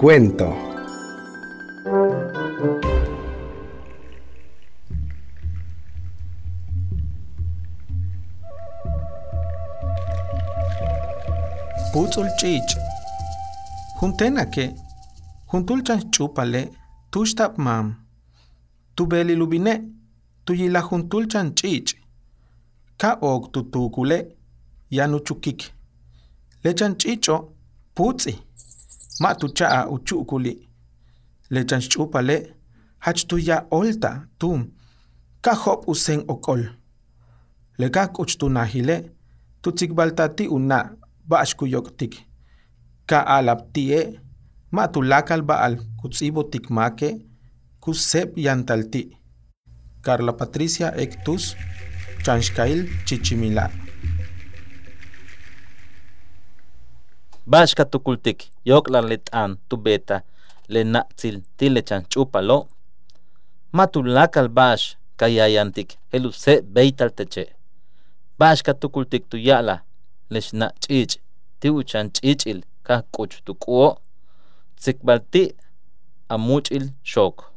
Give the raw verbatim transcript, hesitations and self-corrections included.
Cuento. Putzul chich. Juntena que. Juntul chan chupale. Tushtap mam. Tu beli lubine. Tu yila juntul chan chich. Ka og tu tukule. Yanu chukik. Lechan chicho. Putzi. Ma tu chaa uchukuli. Lechan chupale. Hach tu ya olta. Tum. Ka hop usen okol. Lekak uch tu nahile. Tu tikbaltati una. Bash kuyoktik. Ka alaptie. Ma tu lakal baal. Kutsibo tikmake. Kusep yantalti. Carla Patricia Ectus. Chanshkail Chichimila. Bashka tukultik. Yoklan letan tu beta. Le natzil tilechan chupalo. Ma tu lakal bash. Kayayantik. Eluse beital teche. Bashka tukultik tu yala. Leshna chich, tiuchan chichil, ka kuch tu kuo, tsikbalti, amuchil shok.